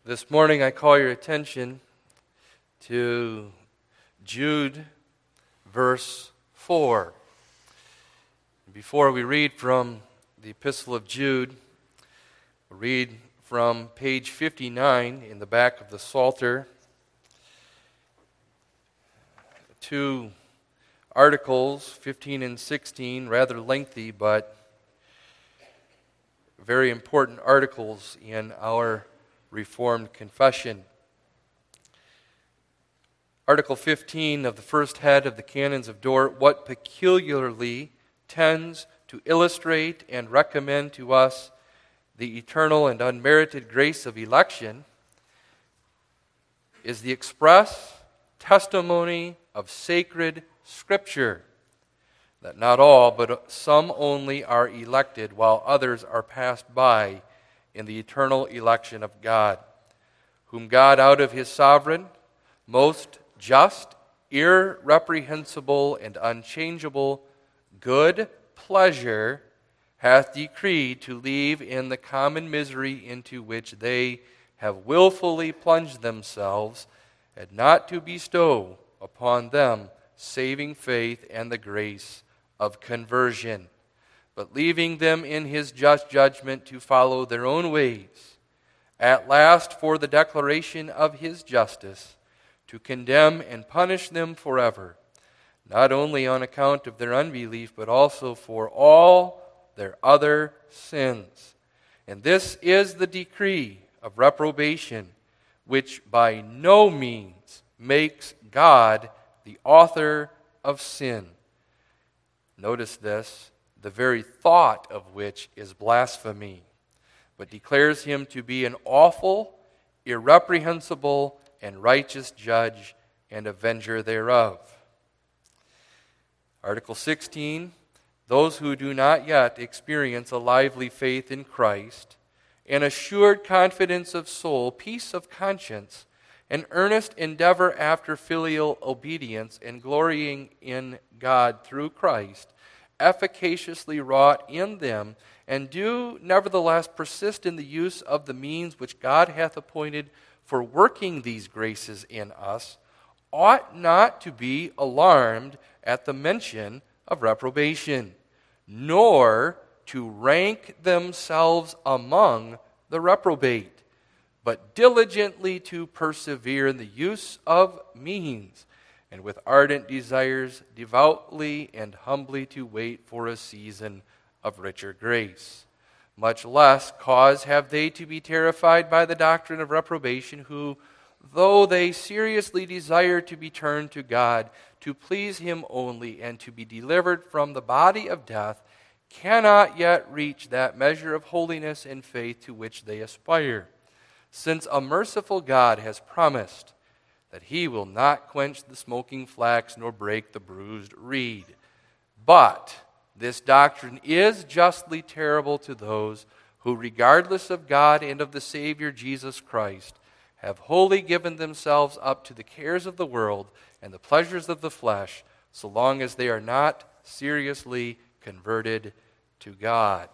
This morning I call your attention to Jude, verse 4. Before we read from the Epistle of Jude, we'll read from page 59 in the back of the Psalter. Two articles, 15 and 16, rather lengthy, but very important articles in our Reformed confession. Article 15 of the first head of the Canons of Dort, what peculiarly tends to illustrate and recommend to us the eternal and unmerited grace of election, is the express testimony of sacred Scripture, that not all, but some only are elected, while others are passed by in the eternal election of God, whom God out of his sovereign, most just, irreprehensible, and unchangeable good pleasure hath decreed to leave in the common misery into which they have willfully plunged themselves, and not to bestow upon them saving faith and the grace of conversion, but leaving them in his just judgment to follow their own ways, at last for the declaration of his justice, to condemn and punish them forever, not only on account of their unbelief, but also for all their other sins. And this is the decree of reprobation, which by no means makes God the author of sin. Notice this, the very thought of which is blasphemy, but declares him to be an awful, irreprehensible, and righteous judge and avenger thereof. Article 16, those who do not yet experience a lively faith in Christ, an assured confidence of soul, peace of conscience, an earnest endeavor after filial obedience, and glorying in God through Christ, efficaciously wrought in them, and do nevertheless persist in the use of the means which God hath appointed for working these graces in us, ought not to be alarmed at the mention of reprobation, nor to rank themselves among the reprobate, but diligently to persevere in the use of means, and with ardent desires devoutly and humbly to wait for a season of richer grace. Much less cause have they to be terrified by the doctrine of reprobation, who, though they seriously desire to be turned to God, to please him only, and to be delivered from the body of death, cannot yet reach that measure of holiness and faith to which they aspire, since a merciful God has promised that he will not quench the smoking flax nor break the bruised reed. But this doctrine is justly terrible to those who, regardless of God and of the Savior Jesus Christ, have wholly given themselves up to the cares of the world and the pleasures of the flesh, so long as they are not seriously converted to God.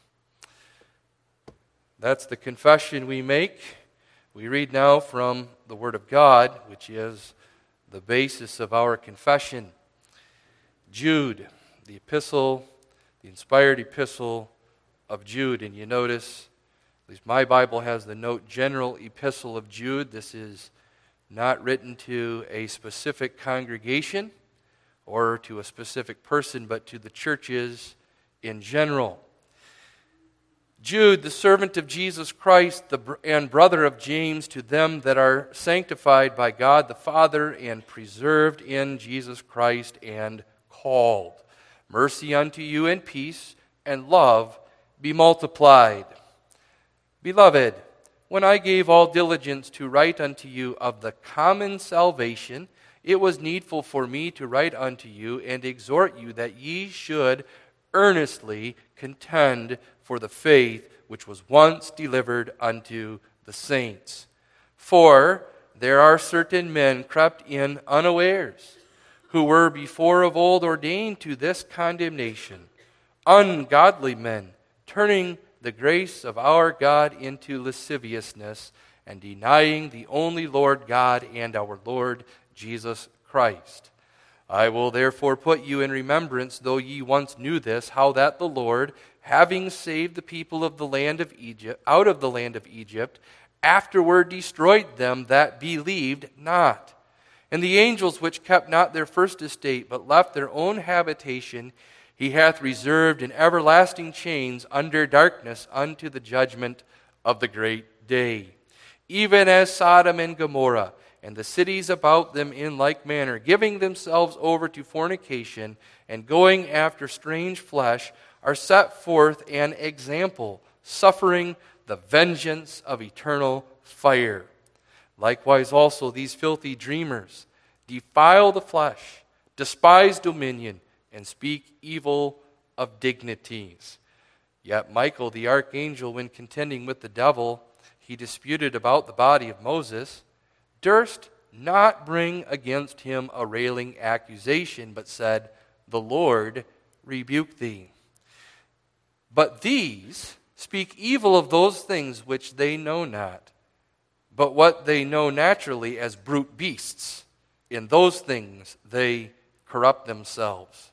That's the confession we make. We read now from the Word of God, which is the basis of our confession. Jude, the epistle, the inspired epistle of Jude. And you notice, at least my Bible has the note, General Epistle of Jude. This is not written to a specific congregation or to a specific person, but to the churches in general. Jude, the servant of Jesus Christ and brother of James, to them that are sanctified by God the Father and preserved in Jesus Christ and called. Mercy unto you and peace and love be multiplied. Beloved, when I gave all diligence to write unto you of the common salvation, it was needful for me to write unto you and exhort you that ye should earnestly contend for the faith which was once delivered unto the saints. For there are certain men crept in unawares, who were before of old ordained to this condemnation, ungodly men, turning the grace of our God into lasciviousness, and denying the only Lord God and our Lord Jesus Christ. I will therefore put you in remembrance, though ye once knew this, how that the Lord, having saved the people of the land of Egypt, out of the land of Egypt, afterward destroyed them that believed not. And the angels which kept not their first estate, but left their own habitation, he hath reserved in everlasting chains under darkness unto the judgment of the great day. Even as Sodom and Gomorrah, and the cities about them in like manner, giving themselves over to fornication, and going after strange flesh, are set forth an example, suffering the vengeance of eternal fire. Likewise also these filthy dreamers defile the flesh, despise dominion, and speak evil of dignities. Yet Michael the archangel, when contending with the devil, he disputed about the body of Moses, durst not bring against him a railing accusation, but said, The Lord rebuke thee. But these speak evil of those things which they know not, but what they know naturally as brute beasts. In those things they corrupt themselves.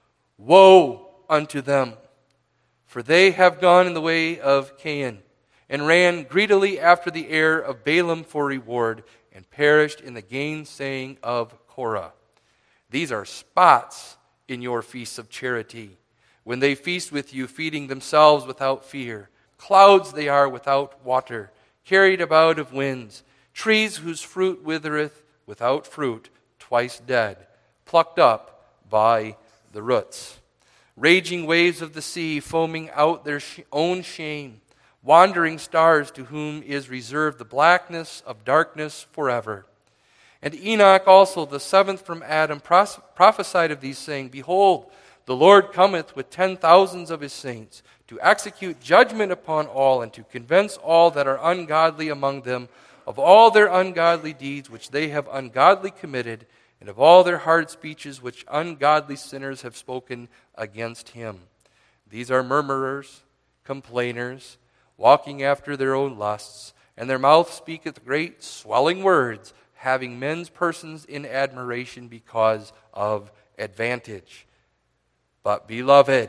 Woe unto them! For they have gone in the way of Cain, and ran greedily after the heir of Balaam for reward, and perished in the gainsaying of Korah. These are spots in your feasts of charity, when they feast with you, feeding themselves without fear. Clouds they are without water, carried about of winds, trees whose fruit withereth, without fruit, twice dead, plucked up by the roots. Raging waves of the sea, foaming out their own shame, wandering stars to whom is reserved the blackness of darkness forever. And Enoch also, the seventh from Adam, prophesied of these, saying, Behold, the Lord cometh with 10,000s of his saints, to execute judgment upon all, and to convince all that are ungodly among them of all their ungodly deeds which they have ungodly committed, and of all their hard speeches which ungodly sinners have spoken against him. These are murmurers, complainers, walking after their own lusts, and their mouth speaketh great swelling words, having men's persons in admiration because of advantage. But, beloved,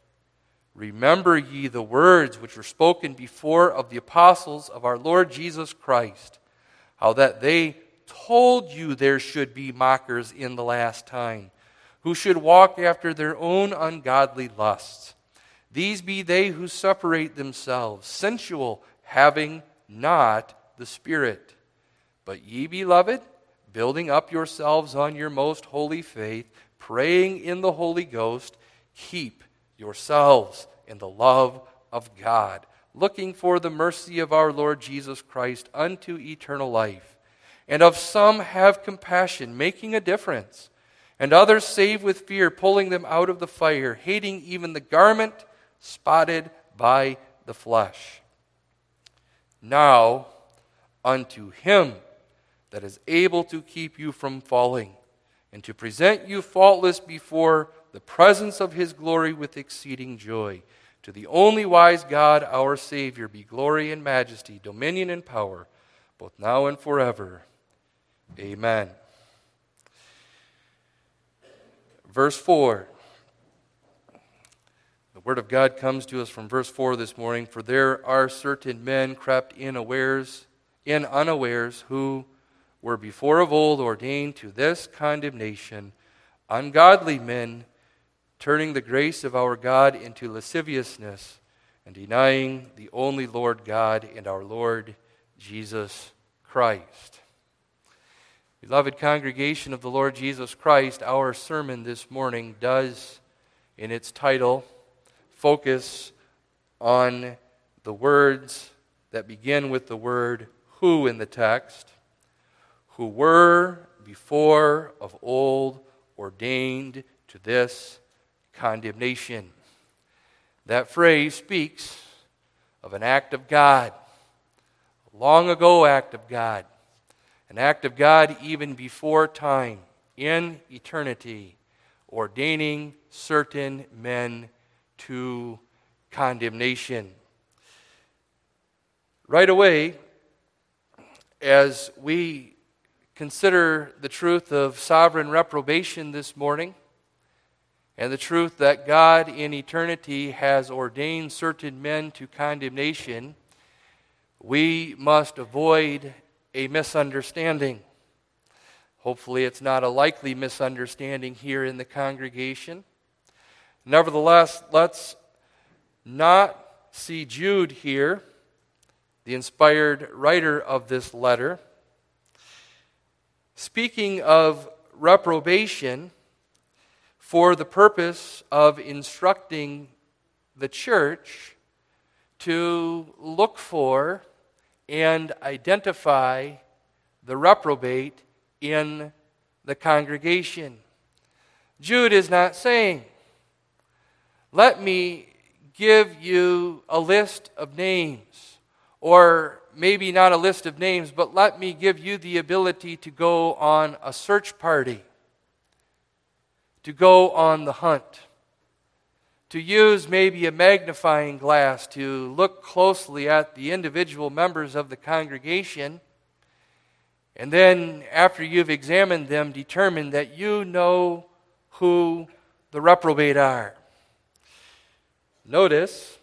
remember ye the words which were spoken before of the apostles of our Lord Jesus Christ, how that they told you there should be mockers in the last time, who should walk after their own ungodly lusts. These be they who separate themselves, sensual, having not the Spirit. But ye, beloved, building up yourselves on your most holy faith, praying in the Holy Ghost, keep yourselves in the love of God, looking for the mercy of our Lord Jesus Christ unto eternal life. And of some have compassion, making a difference, and others save with fear, pulling them out of the fire, hating even the garment spotted by the flesh. Now unto him that is able to keep you from falling, and to present you faultless before the presence of his glory with exceeding joy. To the only wise God, our Savior, be glory and majesty, dominion and power, both now and forever. Amen. Verse 4. The Word of God comes to us from verse 4 this morning. For there are certain men crept in unawares, who were before of old ordained to this condemnation, ungodly men, turning the grace of our God into lasciviousness, and denying the only Lord God and our Lord Jesus Christ. Beloved congregation of the Lord Jesus Christ, our sermon this morning does, in its title, focus on the words that begin with the word who in the text, who were before of old ordained to this condemnation. That phrase speaks of an act of God, a long ago act of God, an act of God even before time, in eternity, ordaining certain men to condemnation. Right away, as we consider the truth of sovereign reprobation this morning, and the truth that God in eternity has ordained certain men to condemnation, we must avoid a misunderstanding. Hopefully it's not a likely misunderstanding here in the congregation. Nevertheless, let's not see Jude here, the inspired writer of this letter, speaking of reprobation for the purpose of instructing the church to look for and identify the reprobate in the congregation. Jude is not saying, let me give you a list of names, or maybe not a list of names, but let me give you the ability to go on a search party, to go on the hunt, to use maybe a magnifying glass to look closely at the individual members of the congregation, and then after you've examined them, determine that you know who the reprobate are. Notice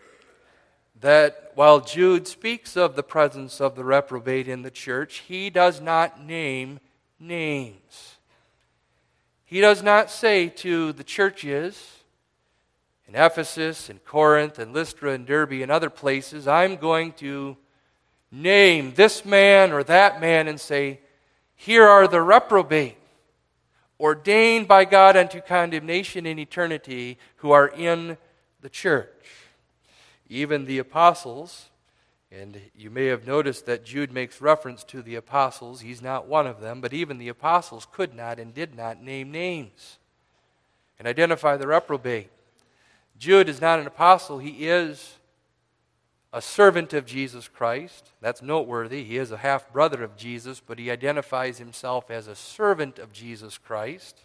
that while Jude speaks of the presence of the reprobate in the church, he does not name names. He does not say to the churches in Ephesus and Corinth and Lystra and Derbe and other places, I'm going to name this man or that man and say, here are the reprobate, ordained by God unto condemnation in eternity, who are in the church. Even the apostles, and you may have noticed that Jude makes reference to the apostles. He's not one of them, but even the apostles could not and did not name names and identify the reprobate. Jude is not an apostle. He is a servant of Jesus Christ. That's noteworthy. He is a half-brother of Jesus, but he identifies himself as a servant of Jesus Christ.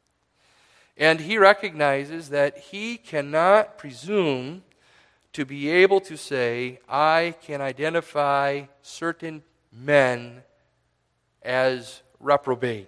And he recognizes that he cannot presume to be able to say, I can identify certain men as reprobate.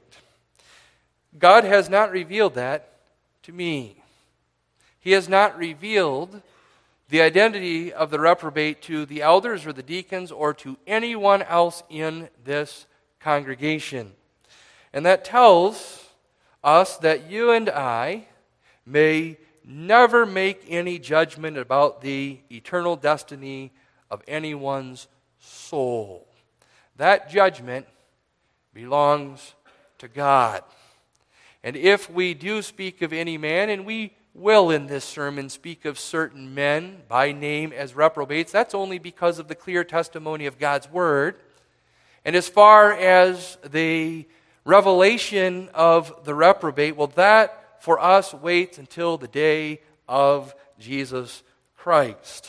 God has not revealed that to me. He has not revealed the identity of the reprobate to the elders or the deacons or to anyone else in this congregation. And that tells us that you and I may never make any judgment about the eternal destiny of anyone's soul. That judgment belongs to God. And if we do speak of any man, and we will in this sermon speak of certain men by name as reprobates, that's only because of the clear testimony of God's Word. And as far as the revelation of the reprobate, well, that for us waits until the day of Jesus Christ.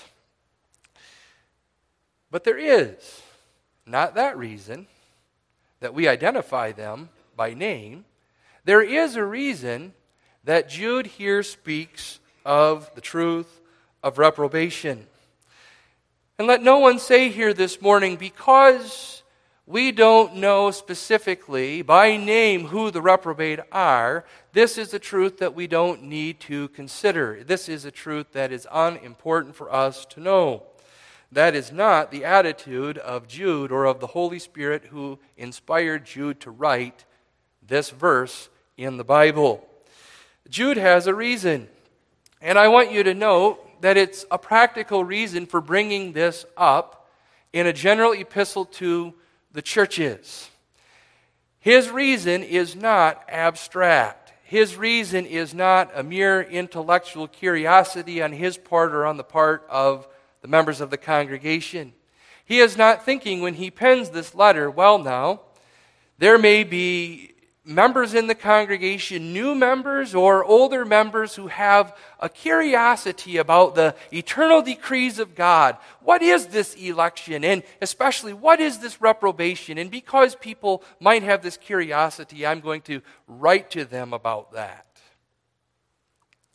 But there is not that reason that we identify them by name. There is a reason that Jude here speaks of the truth of reprobation. And let no one say here this morning, because we don't know specifically by name who the reprobate are, this is a truth that we don't need to consider. This is a truth that is unimportant for us to know. That is not the attitude of Jude or of the Holy Spirit who inspired Jude to write this verse in the Bible. Jude has a reason, and I want you to note that it's a practical reason for bringing this up in a general epistle to the churches. His reason is not abstract. His reason is not a mere intellectual curiosity on his part or on the part of the members of the congregation. He is not thinking when he pens this letter, well now, there may be members in the congregation, new members or older members who have a curiosity about the eternal decrees of God. What is this election? And especially, what is this reprobation? And because people might have this curiosity, I'm going to write to them about that.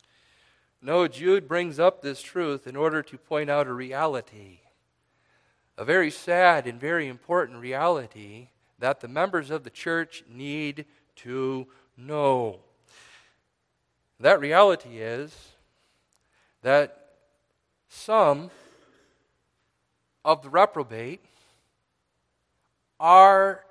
No, Jude brings up this truth in order to point out a reality. a very sad and very important reality that the members of the church need to know. That reality is that some of the reprobate are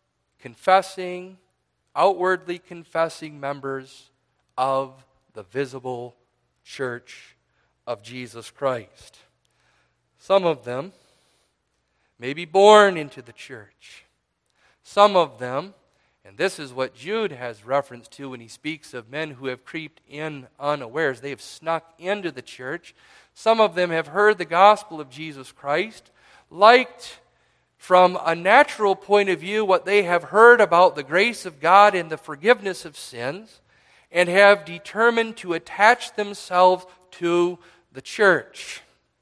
outwardly confessing members of the visible church of Jesus Christ. Some of them may be born into the church. Some of them, and this is what Jude has reference to when he speaks of men who have creeped in unawares. They have snuck into the church. Some of them have heard the gospel of Jesus Christ, liked from a natural point of view what they have heard about the grace of God and the forgiveness of sins, and have determined to attach themselves to the church.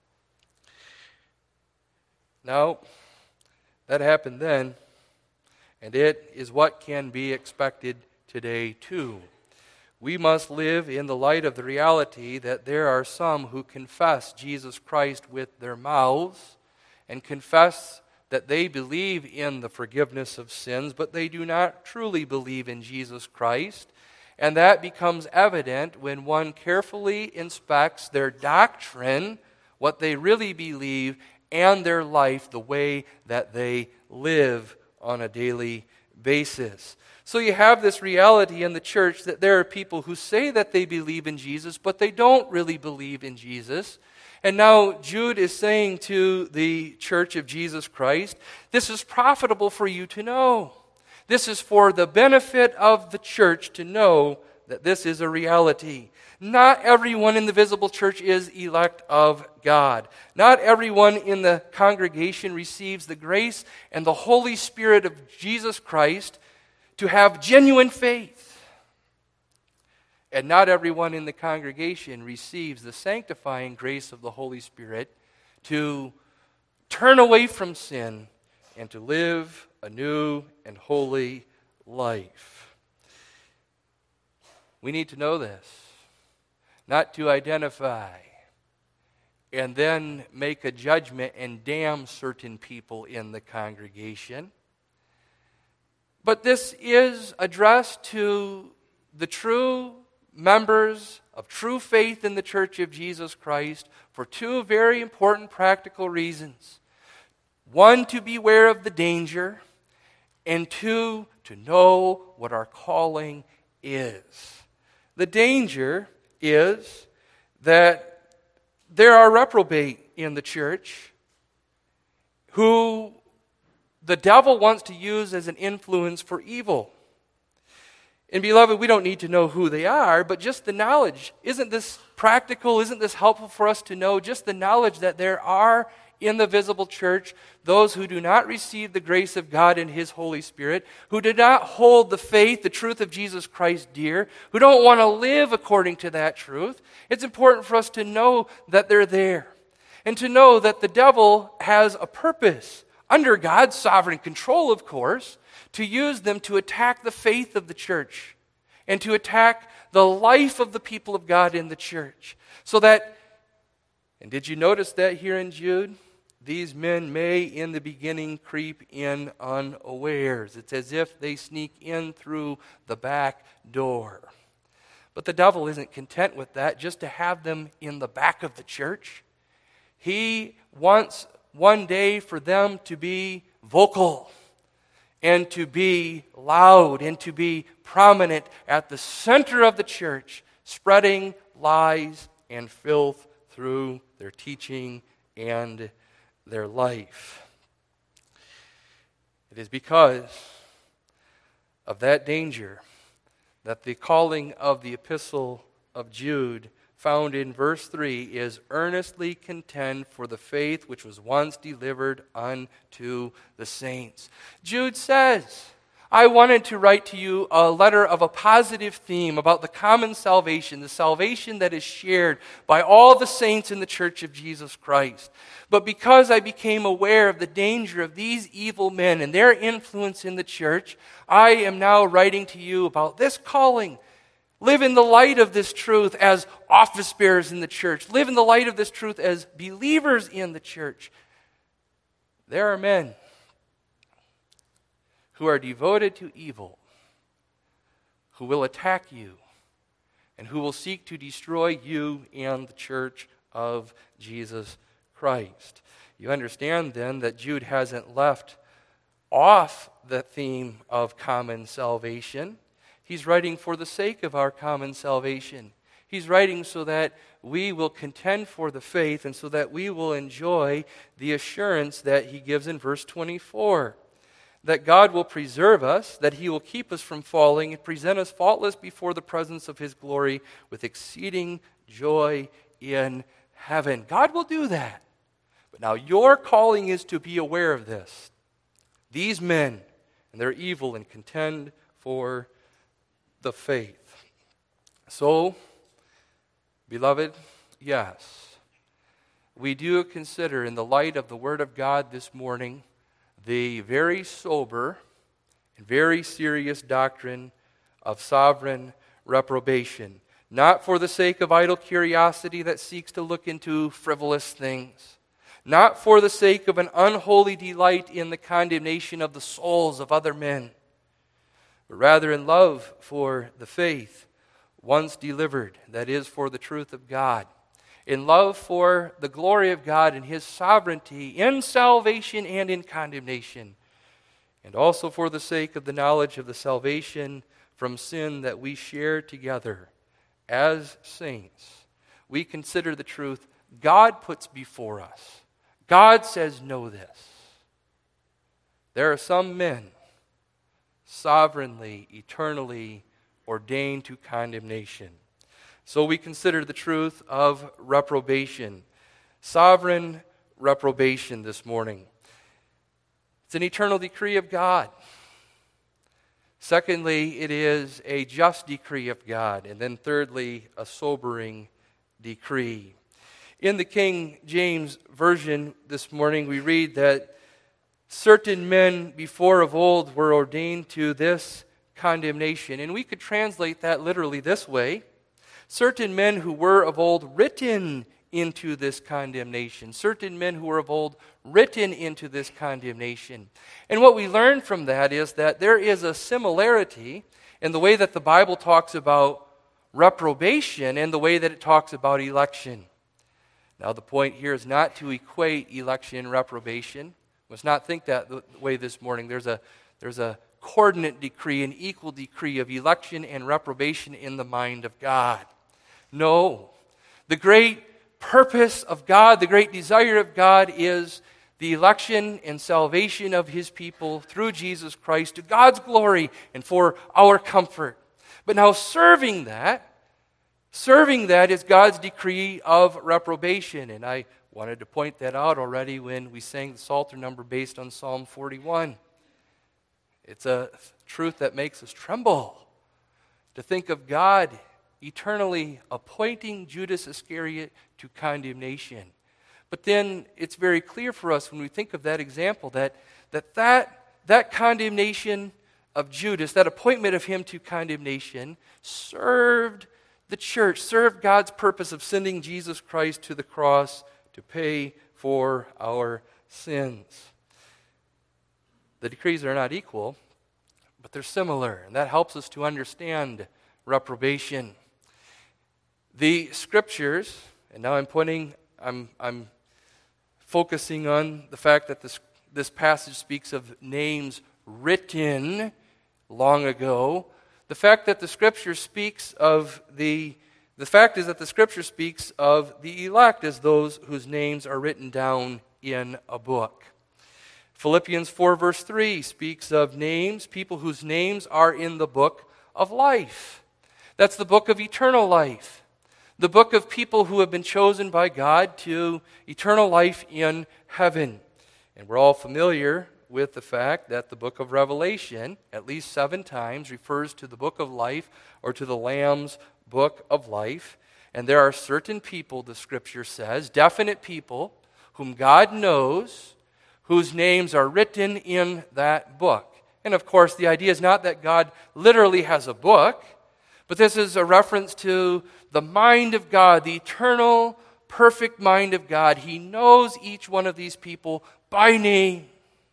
Now, that happened then, and it is what can be expected today too. We must live in the light of the reality that there are some who confess Jesus Christ with their mouths and confess that they believe in the forgiveness of sins, but they do not truly believe in Jesus Christ. And that becomes evident when one carefully inspects their doctrine, what they really believe, and their life, the way that they live on a daily basis. So you have this reality in the church that there are people who say that they believe in Jesus, but they don't really believe in Jesus. And now Jude is saying to the church of Jesus Christ, this is profitable for you to know. This is for the benefit of the church to know that this is a reality. Not everyone in the visible church is elect of God. Not everyone in the congregation receives the grace and the Holy Spirit of Jesus Christ to have genuine faith. And not everyone in the congregation receives the sanctifying grace of the Holy Spirit to turn away from sin and to live a new and holy life. We need to know this, not to identify and then make a judgment and damn certain people in the congregation. But this is addressed to the true members of true faith in the Church of Jesus Christ for two very important practical reasons. One, to beware of the danger, and two, to know what our calling is. The danger is that there are reprobate in the church who the devil wants to use as an influence for evil. And beloved, we don't need to know who they are, but just the knowledge. Isn't this practical? Isn't this helpful for us to know? Just the knowledge that there are in the visible church those who do not receive the grace of God and His Holy Spirit, who do not hold the faith, the truth of Jesus Christ dear, who don't want to live according to that truth. It's important for us to know that they're there, and to know that the devil has a purpose, under God's sovereign control, of course, to use them to attack the faith of the church and to attack the life of the people of God in the church. So that, and did you notice that here in Jude? These men may in the beginning creep in unawares. It's as if they sneak in through the back door. But the devil isn't content with that, just to have them in the back of the church. He wants one day for them to be vocal and to be loud and to be prominent at the center of the church, spreading lies and filth through their teaching and their life. It is because of that danger that the calling of the epistle of Jude, found in verse 3, is earnestly contend for the faith which was once delivered unto the saints. Jude says, I wanted to write to you a letter of a positive theme about the common salvation, the salvation that is shared by all the saints in the Church of Jesus Christ. But because I became aware of the danger of these evil men and their influence in the church, I am now writing to you about this calling. Live in the light of this truth as office bearers in the church. Live in the light of this truth as believers in the church. There are men who are devoted to evil, who will attack you, and who will seek to destroy you and the church of Jesus Christ. You understand then that Jude hasn't left off the theme of common salvation. He's writing for the sake of our common salvation. He's writing so that we will contend for the faith and so that we will enjoy the assurance that he gives in verse 24. That God will preserve us, that he will keep us from falling and present us faultless before the presence of his glory with exceeding joy in heaven. God will do that. But now your calling is to be aware of this. These men and their evil and contend for the faith. So, beloved, yes, we do consider in the light of the Word of God this morning the very sober and very serious doctrine of sovereign reprobation, not for the sake of idle curiosity that seeks to look into frivolous things, not for the sake of an unholy delight in the condemnation of the souls of other men, but rather in love for the faith once delivered, that is, for the truth of God, in love for the glory of God and his sovereignty in salvation and in condemnation, and also for the sake of the knowledge of the salvation from sin that we share together as saints. We consider the truth God puts before us. God says, know this. There are some men sovereignly, eternally ordained to condemnation. So we consider the truth of reprobation, sovereign reprobation this morning. It's an eternal decree of God. Secondly, it is a just decree of God. And then thirdly, a sobering decree. In the King James Version this morning, we read that certain men before of old were ordained to this condemnation. And we could translate that literally this way: certain men who were of old written into this condemnation. Certain men who were of old written into this condemnation. And what we learn from that is that there is a similarity in the way that the Bible talks about reprobation and the way that it talks about election. Now, the point here is not to equate election and reprobation. Let's not think that way this morning. There's a coordinate decree, an equal decree of election and reprobation in the mind of God. No. The great purpose of God, the great desire of God is the election and salvation of his people through Jesus Christ to God's glory and for our comfort. But now serving that is God's decree of reprobation. And I wanted to point that out already when we sang the Psalter number based on Psalm 41. It's a truth that makes us tremble to think of God eternally appointing Judas Iscariot to condemnation. But then it's very clear for us when we think of that example that condemnation of Judas, that appointment of him to condemnation, served the church, served God's purpose of sending Jesus Christ to the cross to pay for our sins. The decrees are not equal, but they're similar, and that helps us to understand reprobation. The Scriptures, and now I'm focusing on the fact that this passage speaks of names written long ago. The fact that the Scripture speaks of the fact is that the Scripture speaks of the elect as those whose names are written down in a book. Philippians 4 verse 3 speaks of names, people whose names are in the book of life. That's the book of eternal life. The book of people who have been chosen by God to eternal life in heaven. And we're all familiar with the fact that the book of Revelation, at least 7 times, refers to the book of life or to the Lamb's book of life. And there are certain people, the Scripture says, definite people, whom God knows, whose names are written in that book. And of course, the idea is not that God literally has a book, but this is a reference to the mind of God, the eternal, perfect mind of God. He knows each one of these people by name.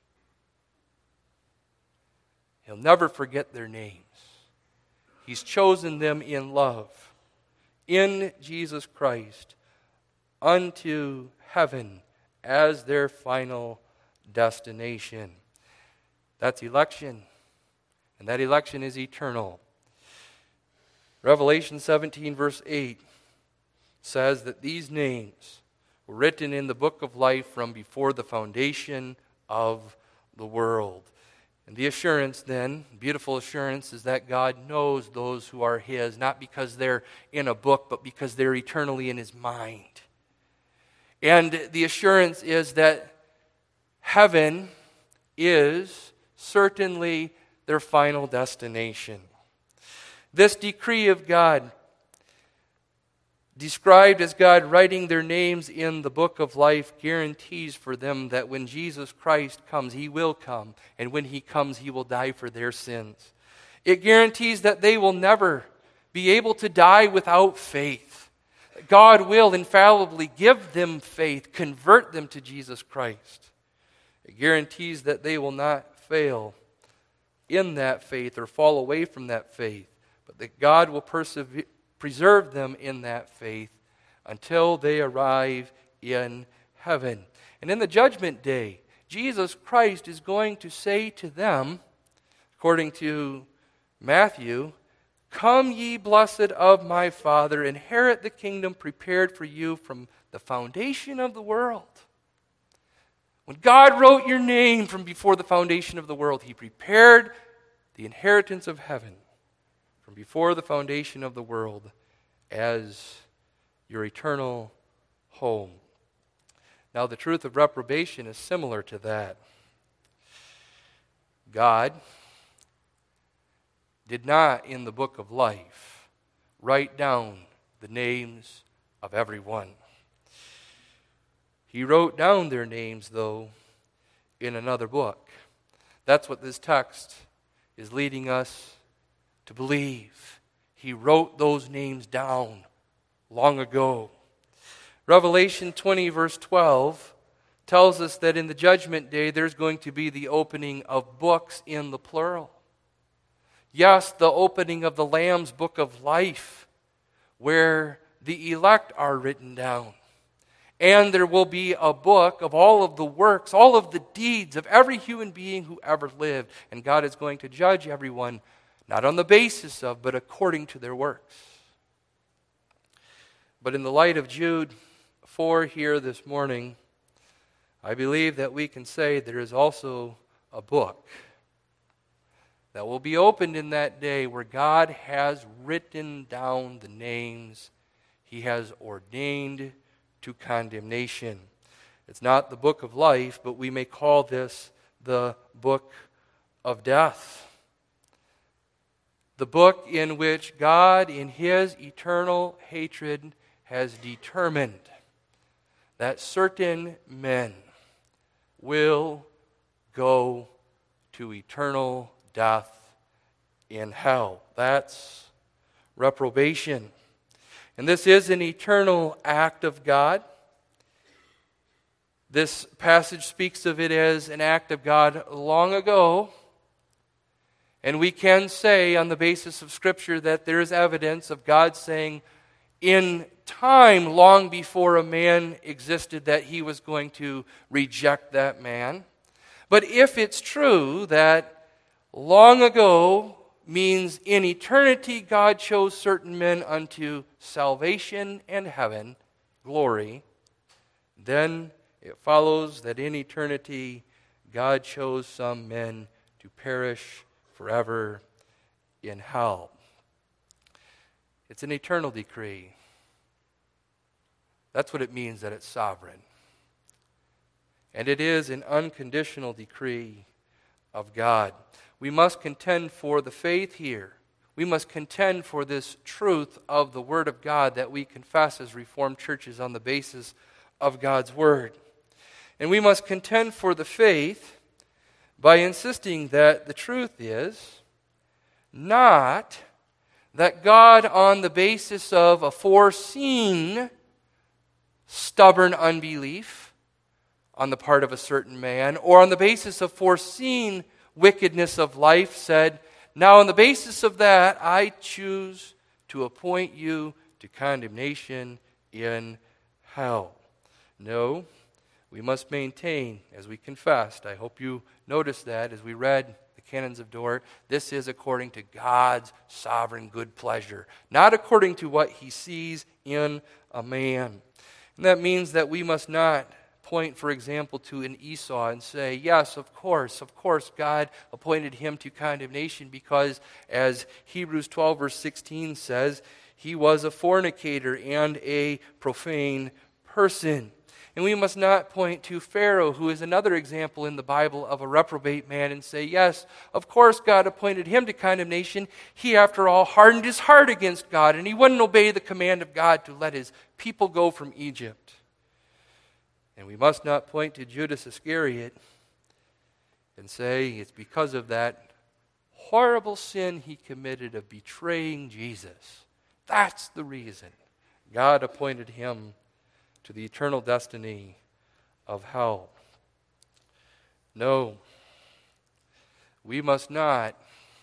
He'll never forget their names. He's chosen them in love, in Jesus Christ, unto heaven as their final destination. That's election, and that election is eternal. Revelation 17, verse 8 says that these names were written in the book of life from before the foundation of the world. And the assurance then, beautiful assurance, is that God knows those who are His, not because they're in a book, but because they're eternally in His mind. And the assurance is that heaven is certainly their final destination. This decree of God, described as God writing their names in the book of life, guarantees for them that when Jesus Christ comes, He will come. And when He comes, He will die for their sins. It guarantees that they will never be able to die without faith. God will infallibly give them faith, convert them to Jesus Christ. It guarantees that they will not fail in that faith or fall away from that faith, but that God will preserve them in that faith until they arrive in heaven. And in the judgment day, Jesus Christ is going to say to them, according to Matthew, "Come ye blessed of my Father, inherit the kingdom prepared for you from the foundation of the world." When God wrote your name from before the foundation of the world, He prepared the inheritance of heaven from before the foundation of the world as your eternal home. Now, the truth of reprobation is similar to that. God did not, in the book of life, write down the names of everyone. He wrote down their names, though, in another book. That's what this text is leading us to believe. He wrote those names down long ago. Revelation 20, verse 12, tells us that in the judgment day there's going to be the opening of books in the plural. Yes, the opening of the Lamb's book of life, where the elect are written down. And there will be a book of all of the works, all of the deeds of every human being who ever lived. And God is going to judge everyone, not on the basis of, but according to their works. But in the light of Jude 4 here this morning, I believe that we can say there is also a book that will be opened in that day where God has written down the names He has ordained to condemnation. It's not the book of life, but we may call this the book of death. The book in which God, in His eternal hatred, has determined that certain men will go to eternal death in hell. That's reprobation. And this is an eternal act of God. This passage speaks of it as an act of God long ago. And we can say on the basis of Scripture that there is evidence of God saying in time long before a man existed that He was going to reject that man. But if it's true that long ago means in eternity God chose certain men unto salvation and heaven, glory, then it follows that in eternity God chose some men to perish forever in hell. It's an eternal decree. That's what it means that it's sovereign. And it is an unconditional decree of God. We must contend for the faith here. We must contend for this truth of the Word of God that we confess as Reformed churches on the basis of God's Word. And we must contend for the faith by insisting that the truth is not that God, on the basis of a foreseen stubborn unbelief on the part of a certain man, or on the basis of foreseen wickedness of life, said, now on the basis of that, I choose to appoint you to condemnation in hell. No, we must maintain, as we confessed. I hope you noticed that as we read the canons of Dort. This is according to God's sovereign good pleasure, not according to what he sees in a man. And that means that we must not point, for example, to an Esau and say, yes, of course, God appointed him to condemnation because, as Hebrews 12 verse 16 says, he was a fornicator and a profane person. And we must not point to Pharaoh, who is another example in the Bible of a reprobate man, and say, yes, of course God appointed him to condemnation. He, after all, hardened his heart against God, and he wouldn't obey the command of God to let his people go from Egypt. And we must not point to Judas Iscariot and say it's because of that horrible sin he committed of betraying Jesus. That's the reason God appointed him to the eternal destiny of hell. No, we must not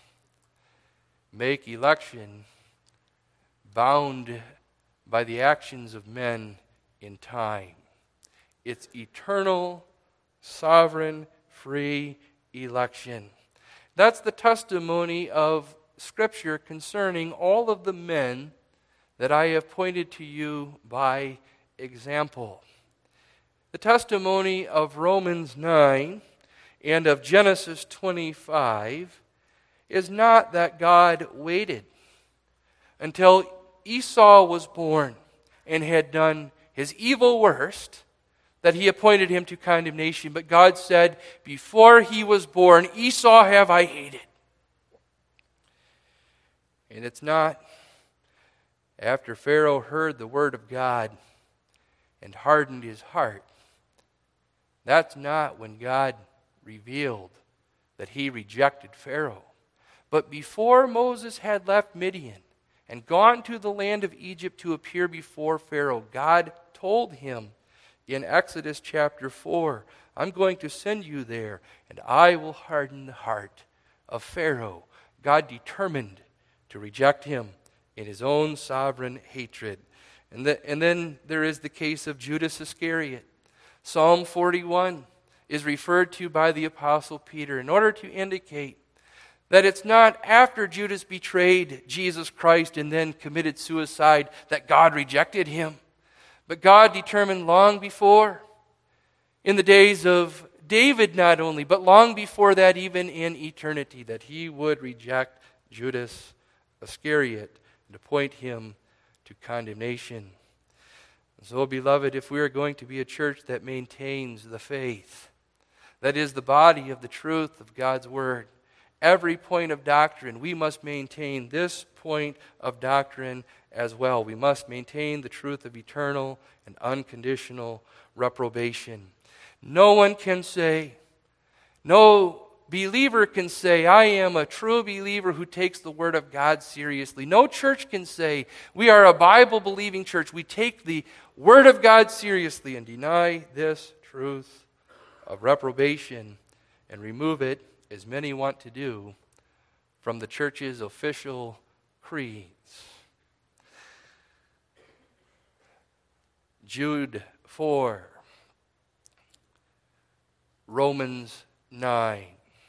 make election bound by the actions of men in time. It's eternal, sovereign, free election. That's the testimony of Scripture concerning all of the men that I have pointed to you by example. The testimony of Romans 9 and of Genesis 25 is not that God waited until Esau was born and had done his evil worst, that he appointed him to condemnation. But God said, before he was born, Esau have I hated. And it's not after Pharaoh heard the word of God and hardened his heart. That's not when God revealed that he rejected Pharaoh. But before Moses had left Midian and gone to the land of Egypt to appear before Pharaoh, God told him in Exodus chapter 4, I'm going to send you there, and I will harden the heart of Pharaoh. God determined to reject him in his own sovereign hatred. And then there is the case of Judas Iscariot. Psalm 41 is referred to by the Apostle Peter in order to indicate that it's not after Judas betrayed Jesus Christ and then committed suicide that God rejected him. But God determined long before, in the days of David not only, but long before that, even in eternity, that he would reject Judas Iscariot and appoint him to condemnation. So, beloved, if we are going to be a church that maintains the faith, that is the body of the truth of God's Word, every point of doctrine, we must maintain this point of doctrine as well. We must maintain the truth of eternal and unconditional reprobation. No one can say, no believer can say, I am a true believer who takes the Word of God seriously. No church can say, we are a Bible-believing church. We take the Word of God seriously and deny this truth of reprobation and remove it, as many want to do, from the church's official creeds. Jude 4, Romans 9.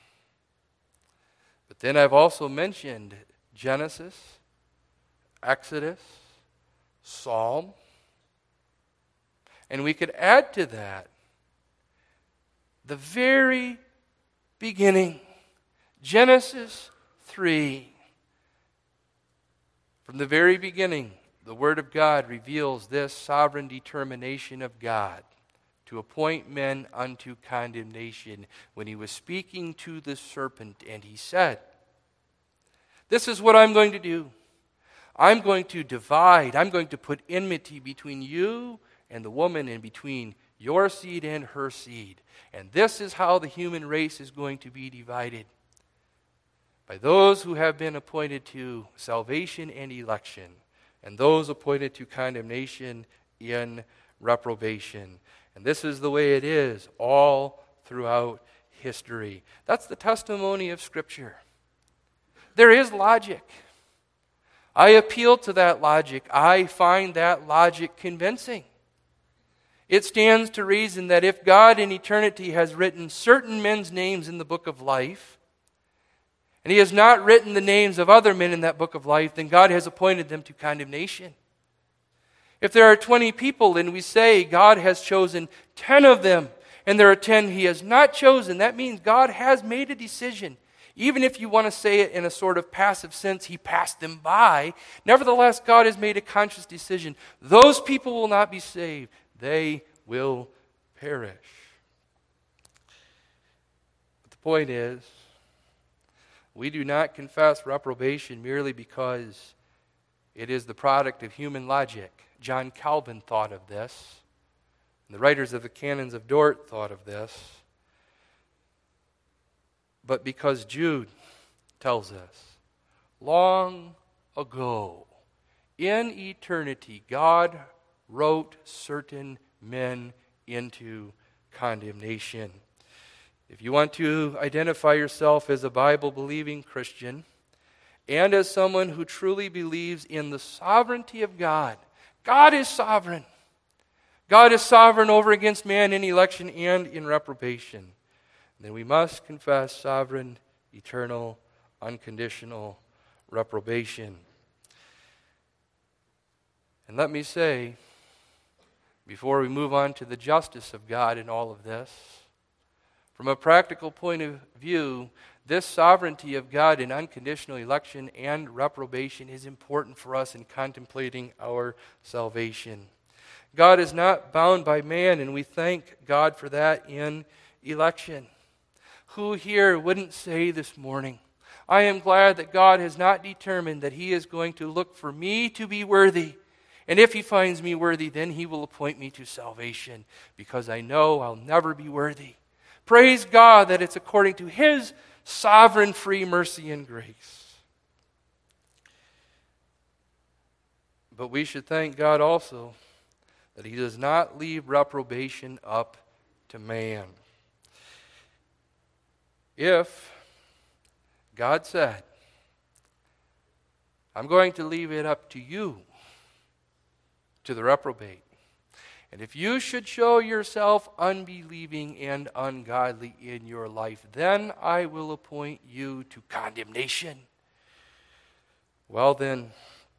But then I've also mentioned Genesis, Exodus, Psalm, and we could add to that the very beginning, Genesis 3. From the very beginning, the Word of God reveals this sovereign determination of God to appoint men unto condemnation when he was speaking to the serpent, and he said, this is what I'm going to do. I'm going to divide, I'm going to put enmity between you and the woman and between your seed and her seed. And this is how the human race is going to be divided. By those who have been appointed to salvation and election, and those appointed to condemnation in reprobation. And this is the way it is all throughout history. That's the testimony of Scripture. There is logic. I appeal to that logic. I find that logic convincing. It stands to reason that if God in eternity has written certain men's names in the book of life, and He has not written the names of other men in that book of life, then God has appointed them to condemnation. If there are 20 people and we say God has chosen 10 of them, and there are 10 He has not chosen, that means God has made a decision. Even if you want to say it in a sort of passive sense, He passed them by. Nevertheless, God has made a conscious decision. Those people will not be saved. They will perish. But the point is, we do not confess reprobation merely because it is the product of human logic. John Calvin thought of this. And the writers of the Canons of Dort thought of this. But because Jude tells us, long ago, in eternity, God wrote certain men into condemnation. If you want to identify yourself as a Bible-believing Christian and as someone who truly believes in the sovereignty of God, God is sovereign. God is sovereign over against man in election and in reprobation. Then we must confess sovereign, eternal, unconditional reprobation. And let me say, before we move on to the justice of God in all of this, from a practical point of view, this sovereignty of God in unconditional election and reprobation is important for us in contemplating our salvation. God is not bound by man, and we thank God for that in election. Who here wouldn't say this morning, I am glad that God has not determined that He is going to look for me to be worthy. And if He finds me worthy, then He will appoint me to salvation, because I know I'll never be worthy. Praise God that it's according to His sovereign free mercy and grace. But we should thank God also that He does not leave reprobation up to man. If God said, I'm going to leave it up to you to the reprobate, and if you should show yourself unbelieving and ungodly in your life, then I will appoint you to condemnation. Well then,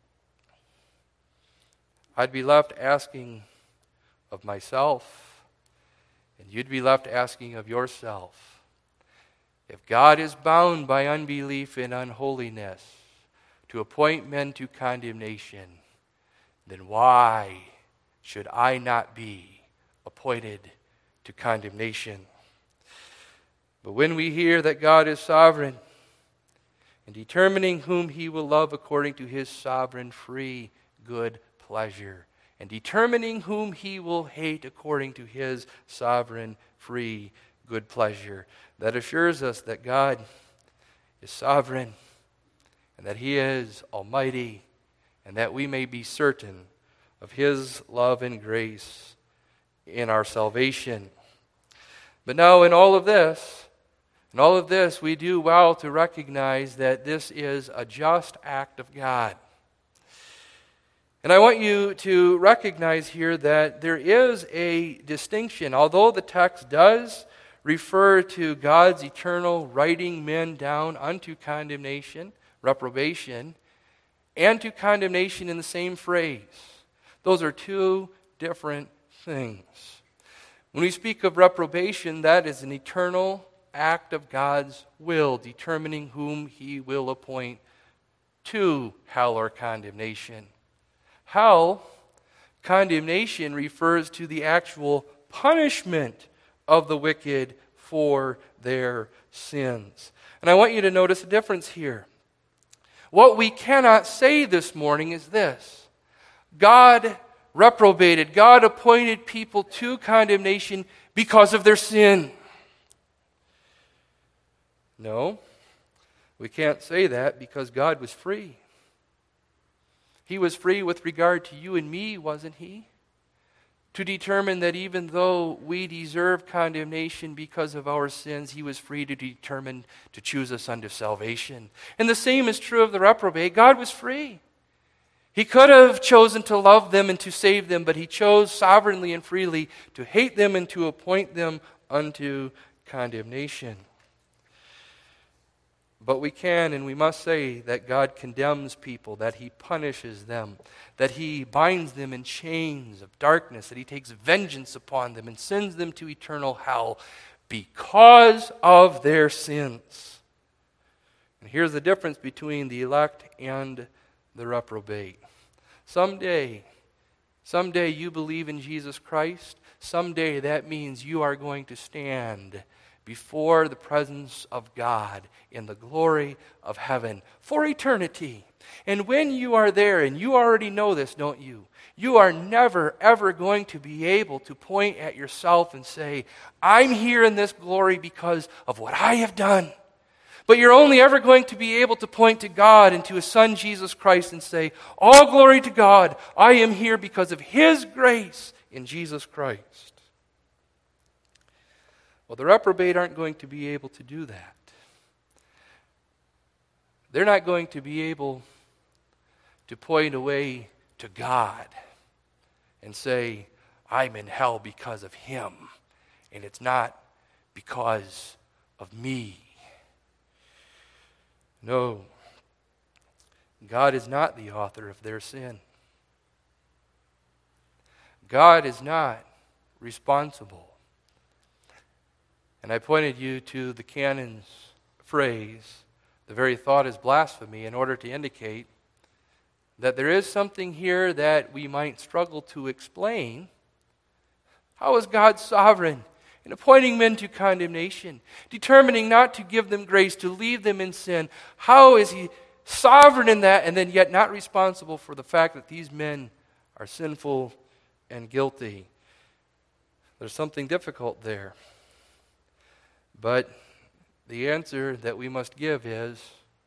I'd be left asking of myself, and you'd be left asking of yourself, if God is bound by unbelief and unholiness to appoint men to condemnation, then why should I not be appointed to condemnation? But when we hear that God is sovereign in determining whom He will love according to His sovereign free good pleasure, and determining whom He will hate according to His sovereign free good pleasure, that assures us that God is sovereign and that He is almighty, and that we may be certain of His love and grace in our salvation. But now in all of this, we do well to recognize that this is a just act of God. And I want you to recognize here that there is a distinction. Although the text does refer to God's eternal writing men down unto condemnation, reprobation, and to condemnation in the same phrase, those are two different things. When we speak of reprobation, that is an eternal act of God's will, determining whom He will appoint to hell or condemnation. Hell, condemnation, refers to the actual punishment of the wicked for their sins. And I want you to notice a difference here. What we cannot say this morning is this: God reprobated, God appointed people to condemnation because of their sin. No, we can't say that, because God was free. He was free with regard to you and me, wasn't He? to determine that even though we deserve condemnation because of our sins, he was free to determine to choose us unto salvation. And the same is true of the reprobate. God was free. He could have chosen to love them and to save them, but he chose sovereignly and freely to hate them and to appoint them unto condemnation. But we can and we must say that God condemns people, that he punishes them, that he binds them in chains of darkness, that he takes vengeance upon them and sends them to eternal hell because of their sins. And here's the difference between the elect and the reprobate. Someday you believe in Jesus Christ. Someday that means you are going to stand before the presence of God in the glory of heaven for eternity. And when you are there, and you already know this, don't you? You are never, ever going to be able to point at yourself and say, I'm here in this glory because of what I have done. But you're only ever going to be able to point to God and to his Son, Jesus Christ, and say, all glory to God. I am here because of his grace in Jesus Christ. Well, the reprobate aren't going to be able to do that. They're not going to be able to point away to God and say, I'm in hell because of him, and it's not because of me. No, God is not the author of their sin. God is not responsible. And I pointed you to the canon's phrase, the very thought is blasphemy, in order to indicate that there is something here that we might struggle to explain. How is God sovereign in appointing men to condemnation, determining not to give them grace, to leave them in sin? How is he sovereign in that, and then yet not responsible for the fact that these men are sinful and guilty? There's something difficult there. But the answer that we must give is,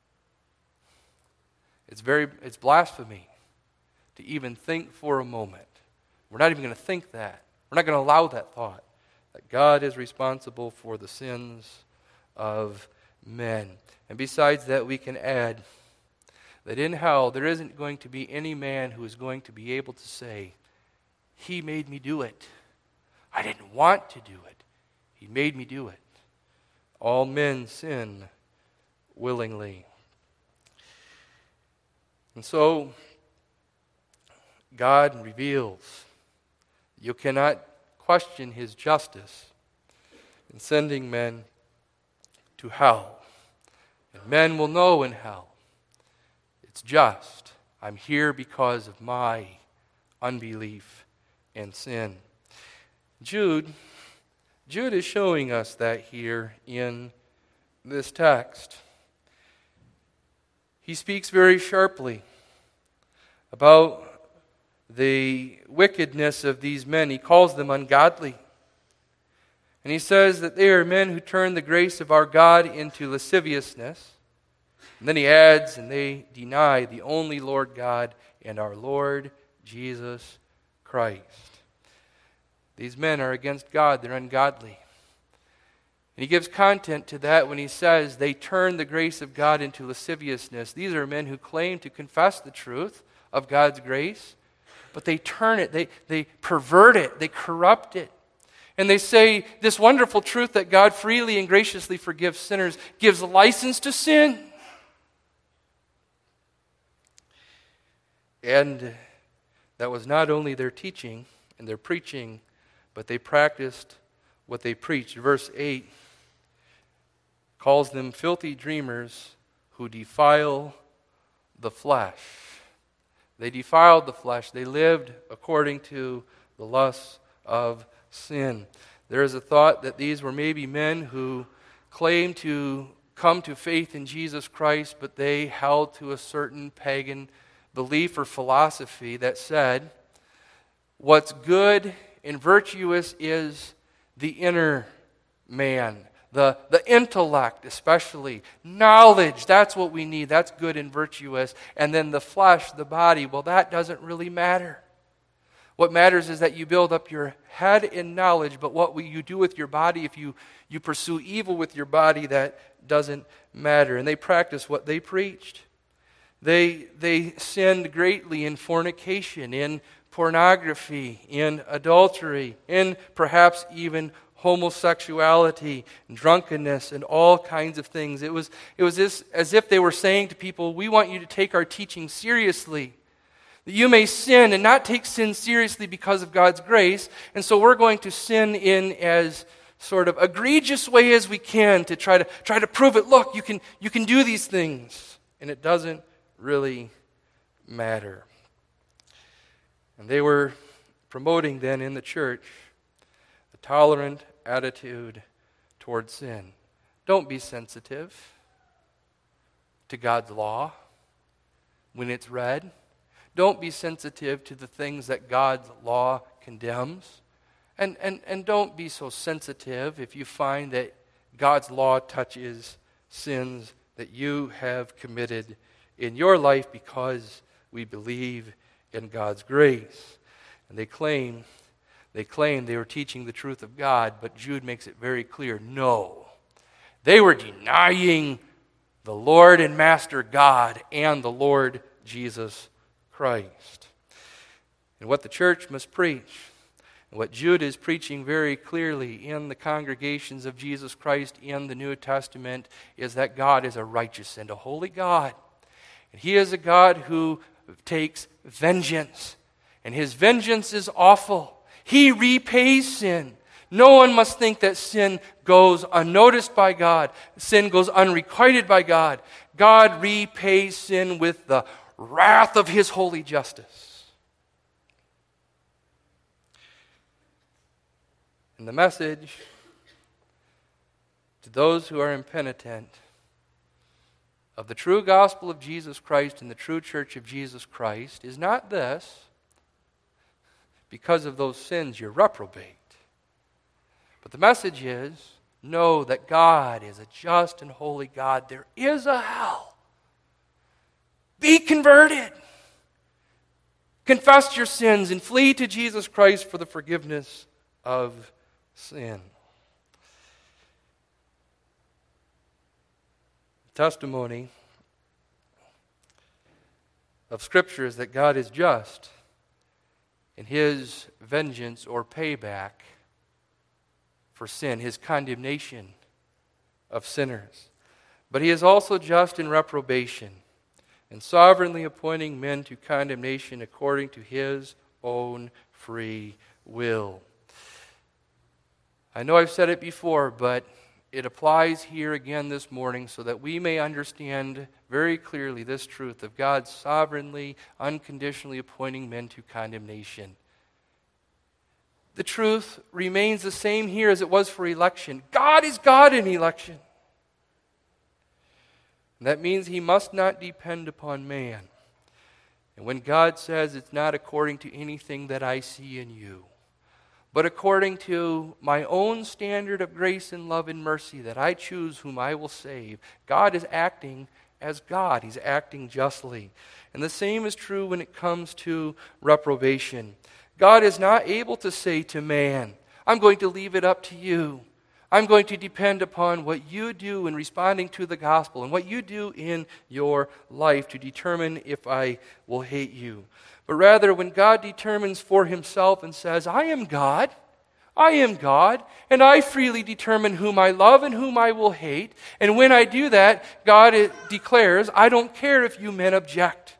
it's blasphemy to even think for a moment. We're not even going to think that. We're not going to allow that thought, that God is responsible for the sins of men. And besides that, we can add that in hell, there isn't going to be any man who is going to be able to say, he made me do it. I didn't want to do it. He made me do it. All men sin willingly. And so, God reveals you cannot question his justice in sending men to hell. And men will know in hell, it's just. I'm here because of my unbelief and sin. Jude is showing us that here in this text. He speaks very sharply about the wickedness of these men. He calls them ungodly. And he says that they are men who turn the grace of our God into lasciviousness. And then he adds, and they deny the only Lord God and our Lord Jesus Christ. These men are against God. They're ungodly. And he gives content to that when he says they turn the grace of God into lasciviousness. These are men who claim to confess the truth of God's grace, but they turn it, they pervert it, they corrupt it. And they say this wonderful truth that God freely and graciously forgives sinners gives license to sin. And that was not only their teaching and their preaching, but they practiced what they preached. Verse 8 calls them filthy dreamers who defile the flesh. They defiled the flesh. They lived according to the lusts of sin. There is a thought that these were maybe men who claimed to come to faith in Jesus Christ, but they held to a certain pagan belief or philosophy that said, what's good and virtuous is the inner man, the intellect especially, knowledge, that's what we need, that's good and virtuous. And then the flesh, the body, well, that doesn't really matter. What matters is that you build up your head in knowledge, but what will you do with your body? If you pursue evil with your body, that doesn't matter. And they practiced what they preached. They sinned greatly in fornication, in pornography, in adultery, in perhaps even homosexuality, drunkenness, and all kinds of things. It was as if they were saying to people, we want you to take our teaching seriously. That you may sin and not take sin seriously because of God's grace, and so we're going to sin in as sort of egregious way as we can to try to prove it. Look, you can do these things, and it doesn't really matter. And they were promoting then in the church a tolerant attitude toward sin. Don't be sensitive to God's law when it's read. Don't be sensitive to the things that God's law condemns. And don't be so sensitive if you find that God's law touches sins that you have committed in your life because we believe in God's grace. And they claim they were teaching the truth of God, but Jude makes it very clear, no. They were denying the Lord and Master God and the Lord Jesus Christ. And what the church must preach, and what Jude is preaching very clearly in the congregations of Jesus Christ in the New Testament, is that God is a righteous and a holy God. And He is a God who takes vengeance. And His vengeance is awful. He repays sin. No one must think that sin goes unnoticed by God. Sin goes unrequited by God. God repays sin with the wrath of His holy justice. And the message to those who are impenitent of the true gospel of Jesus Christ and the true church of Jesus Christ is not this: because of those sins you're reprobate. But the message is, know that God is a just and holy God. There is a hell. Be converted. Confess your sins and flee to Jesus Christ for the forgiveness of sin. The testimony of Scripture is that God is just in His vengeance or payback for sin, His condemnation of sinners. But He is also just in reprobation and sovereignly appointing men to condemnation according to His own free will. I know I've said it before, but it applies here again this morning so that we may understand very clearly this truth of God sovereignly, unconditionally appointing men to condemnation. The truth remains the same here as it was for election. God is God in election. And that means He must not depend upon man. And when God says it's not according to anything that I see in you, but according to my own standard of grace and love and mercy that I choose whom I will save, God is acting as God. He's acting justly. And the same is true when it comes to reprobation. God is not able to say to man, I'm going to leave it up to you. I'm going to depend upon what you do in responding to the gospel and what you do in your life to determine if I will hate you. But rather, when God determines for Himself and says, I am God, and I freely determine whom I love and whom I will hate, and when I do that, God declares, I don't care if you men object.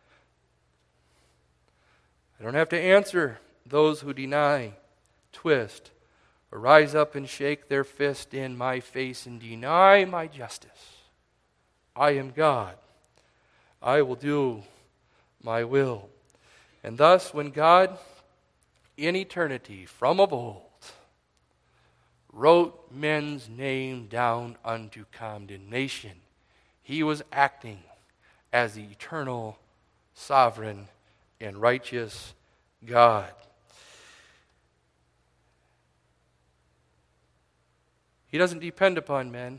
I don't have to answer those who deny, twist, or rise up and shake their fist in my face and deny my justice. I am God. I will do my will. And thus, when God, in eternity, from of old, wrote men's name down unto condemnation, He was acting as the eternal, sovereign, and righteous God. He doesn't depend upon men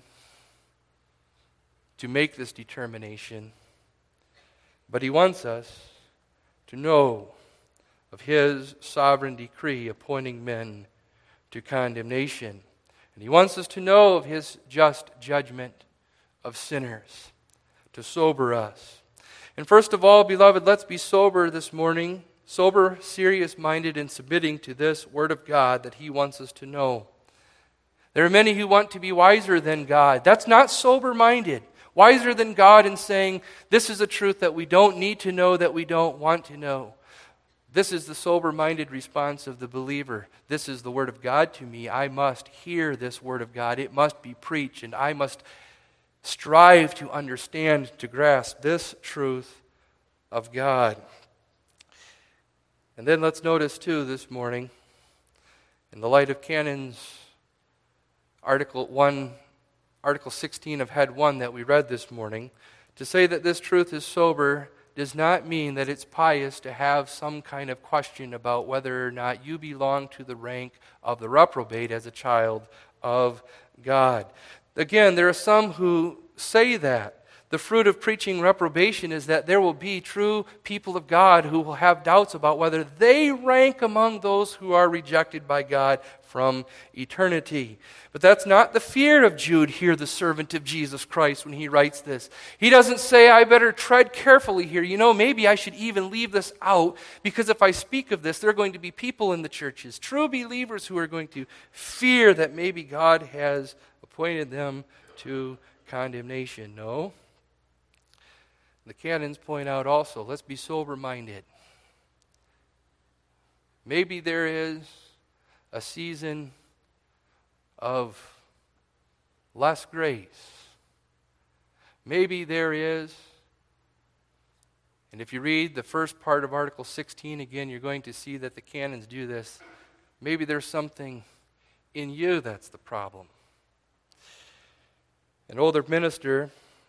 to make this determination, but He wants us to know of His sovereign decree appointing men to condemnation. And He wants us to know of His just judgment of sinners, to sober us. And first of all, beloved, let's be sober this morning, sober, serious-minded, and submitting to this Word of God that He wants us to know. There are many who want to be wiser than God. That's not sober-minded. Wiser than God in saying, this is a truth that we don't need to know, that we don't want to know. This is the sober-minded response of the believer. This is the Word of God to me. I must hear this Word of God. It must be preached, and I must strive to understand, to grasp this truth of God. And then let's notice too this morning, in the light of Canon's Article 16 of Head 1 that we read this morning, to say that this truth is sober does not mean that it's pious to have some kind of question about whether or not you belong to the rank of the reprobate as a child of God. Again, there are some who say that. The fruit of preaching reprobation is that there will be true people of God who will have doubts about whether they rank among those who are rejected by God from eternity. But that's not the fear of Jude here, the servant of Jesus Christ, when he writes this. He doesn't say, I better tread carefully here. Maybe I should even leave this out, because if I speak of this, there are going to be people in the churches, true believers, who are going to fear that maybe God has appointed them to condemnation. No. The canons point out also, let's be sober-minded. Maybe there is a season of less grace. Maybe there is, and if you read the first part of Article 16 again, you're going to see that the canons do this. Maybe there's something in you that's the problem. An older minister,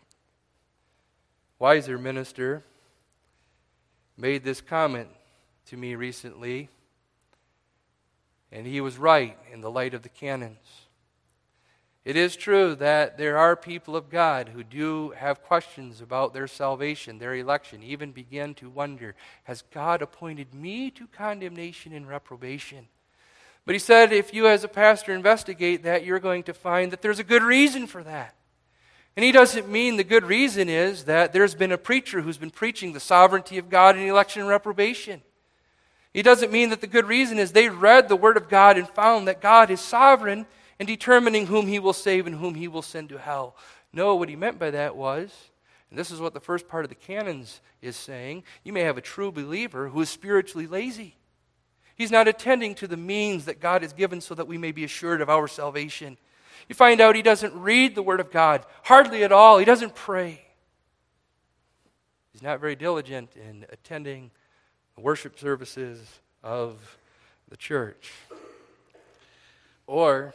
wiser minister, made this comment to me recently, and he was right in the light of the canons. It is true that there are people of God who do have questions about their salvation, their election, even begin to wonder, has God appointed me to condemnation and reprobation? But he said, if you as a pastor investigate that, you're going to find that there's a good reason for that. And he doesn't mean the good reason is that there's been a preacher who's been preaching the sovereignty of God in election and reprobation. He doesn't mean that the good reason is they read the Word of God and found that God is sovereign in determining whom He will save and whom He will send to hell. No, what he meant by that was, and this is what the first part of the canons is saying, you may have a true believer who is spiritually lazy. He's not attending to the means that God has given so that we may be assured of our salvation. You find out he doesn't read the Word of God, hardly at all. He doesn't pray. He's not very diligent in attending the worship services of the church. Or,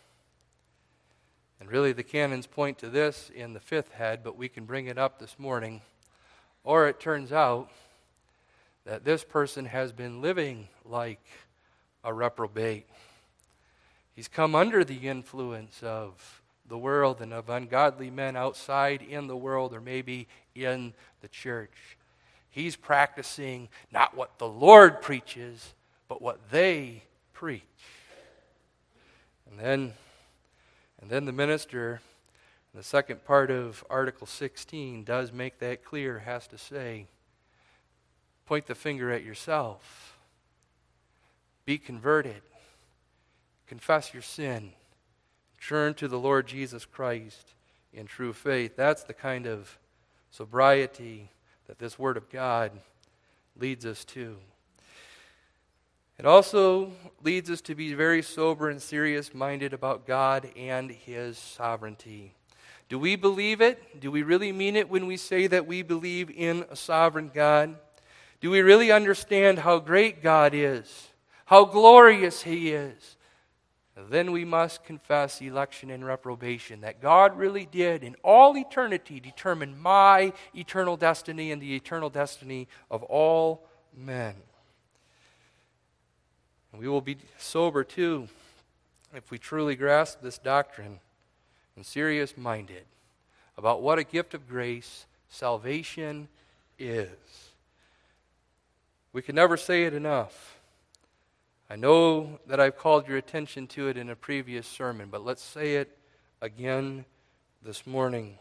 and really the canons point to this in the fifth head, but we can bring it up this morning. Or it turns out that this person has been living like a reprobate. He's come under the influence of the world and of ungodly men outside in the world or maybe in the church. He's practicing not what the Lord preaches, but what they preach. And then the minister, in the second part of Article 16, does make that clear, has to say, point the finger at yourself. Be converted. Confess your sin. Turn to the Lord Jesus Christ in true faith. That's the kind of sobriety that this Word of God leads us to. It also leads us to be very sober and serious-minded about God and His sovereignty. Do we believe it? Do we really mean it when we say that we believe in a sovereign God? Do we really understand how great God is? How glorious He is? Then we must confess election and reprobation, that God really did in all eternity determine my eternal destiny and the eternal destiny of all men. And we will be sober too if we truly grasp this doctrine and serious-minded about what a gift of grace salvation is. We can never say it enough. I know that I've called your attention to it in a previous sermon, but let's say it again this morning.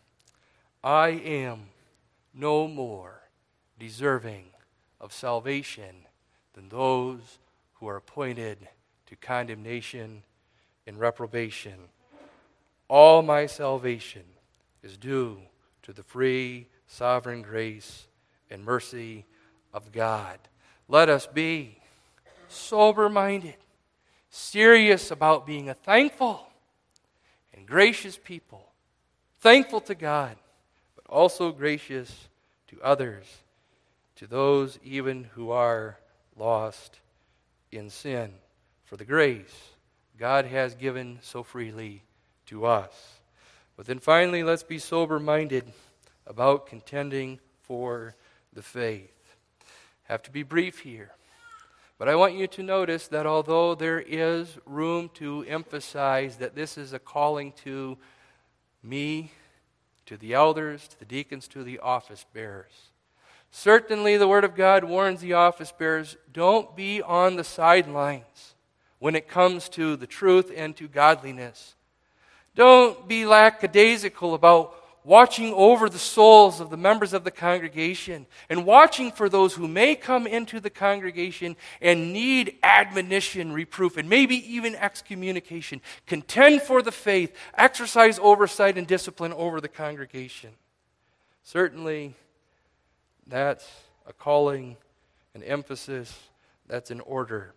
I am no more deserving of salvation than those who are appointed to condemnation and reprobation. All my salvation is due to the free, sovereign grace and mercy of God. Let us be sober-minded, serious about being a thankful and gracious people, thankful to God, but also gracious to others, to those even who are lost in sin, for the grace God has given so freely to us. But then finally, let's be sober-minded about contending for the faith. I have to be brief here, but I want you to notice that although there is room to emphasize that this is a calling to me, to the elders, to the deacons, to the office bearers, certainly the Word of God warns the office bearers, don't be on the sidelines when it comes to the truth and to godliness. Don't be lackadaisical about watching over the souls of the members of the congregation and watching for those who may come into the congregation and need admonition, reproof, and maybe even excommunication. Contend for the faith. Exercise oversight and discipline over the congregation. Certainly, that's a calling, an emphasis, that's an order.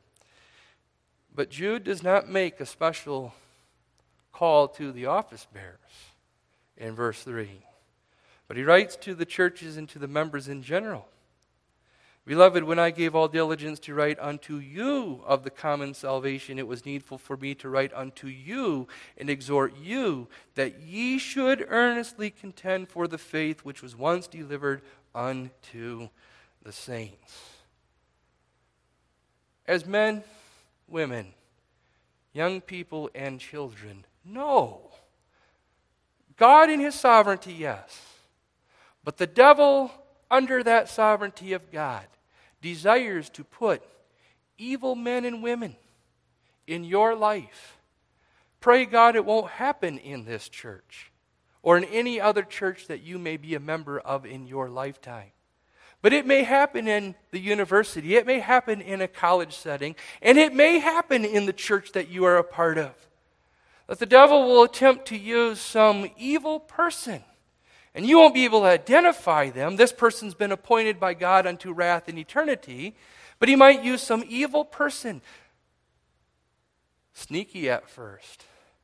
But Jude does not make a special call to the office bearers in verse 3. But he writes to the churches and to the members in general. Beloved, when I gave all diligence to write unto you of the common salvation, it was needful for me to write unto you and exhort you that ye should earnestly contend for the faith which was once delivered unto the saints. As men, women, young people, and children, no. God in His sovereignty, yes. But the devil, under that sovereignty of God, desires to put evil men and women in your life. Pray God it won't happen in this church or in any other church that you may be a member of in your lifetime. But it may happen in the university, it may happen in a college setting, and it may happen in the church that you are a part of. That the devil will attempt to use some evil person, and you won't be able to identify them. This person's been appointed by God unto wrath in eternity, but he might use some evil person, sneaky at first,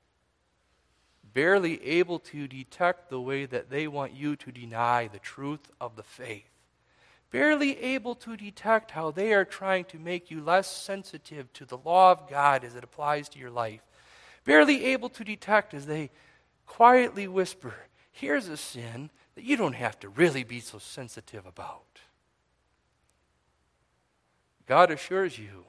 barely able to detect the way that they want you to deny the truth of the faith. Barely able to detect how they are trying to make you less sensitive to the law of God as it applies to your life. Barely able to detect as they quietly whisper, here's a sin that you don't have to really be so sensitive about. God assures you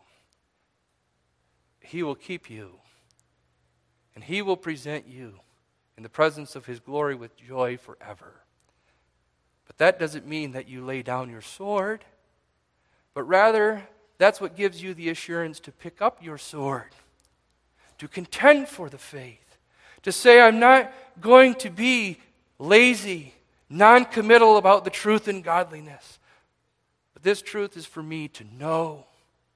He will keep you and He will present you in the presence of His glory with joy forever. But that doesn't mean that you lay down your sword, but rather that's what gives you the assurance to pick up your sword, to contend for the faith, to say, I'm not going to be lazy, non-committal about the truth and godliness. But this truth is for me to know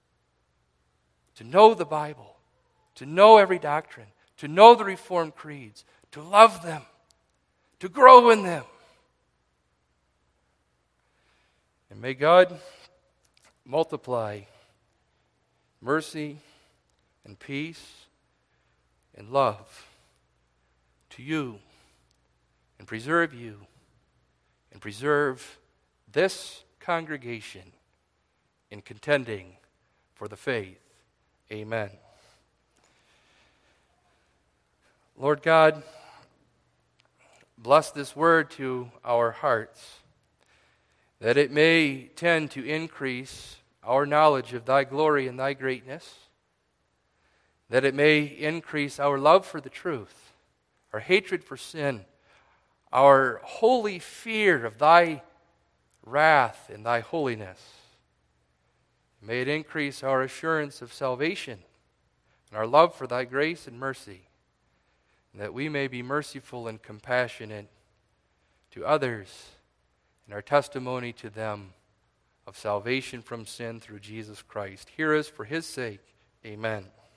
the Bible, to know every doctrine, to know the Reformed creeds, to love them, to grow in them. And may God multiply mercy and peace and love to you and preserve you and preserve this congregation in contending for the faith. Amen. Lord God, bless this word to our hearts, that it may tend to increase our knowledge of Thy glory and Thy greatness, that it may increase our love for the truth, our hatred for sin, our holy fear of Thy wrath and Thy holiness, May it increase our assurance of salvation and our love for thy grace and mercy, and that we may be merciful and compassionate to others in our testimony to them of salvation from sin through Jesus Christ. Hear us for his sake. Amen.